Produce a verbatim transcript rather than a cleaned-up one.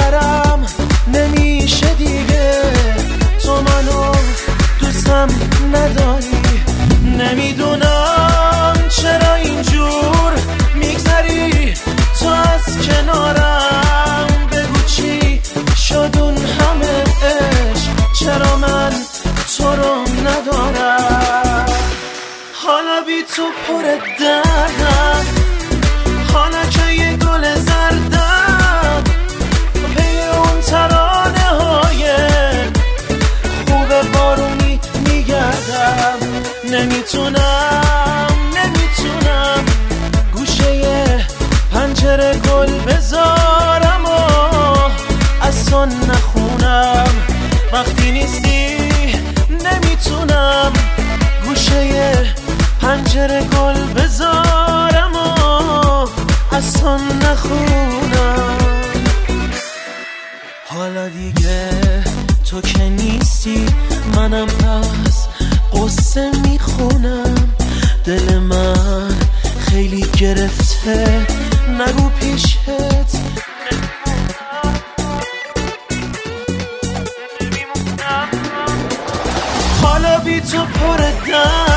باورم نمیشه دیگه، تو منو دوستم نداری. نمیدونم چرا اینجور میگذری تو از کنارم، بگو چی شد اون همه عشق، چرا من تو رو ندارم. حالا بی تو پر دردم، حالا که یه گل زردم، پی اون ترانه های خوب بارونی میگردم. نمیتونم نمیتونم گوشه پنجره گل بذارم و از تو نخونم وقتی نیستی. نمیتونم گوشه پنجره گل بذارم و از تو نخونم. حالا دیگه تو که نیستی، منم پس قصه میخونم. دل من خیلی گرفته، نگو پیشت حالا بی تو پر دم،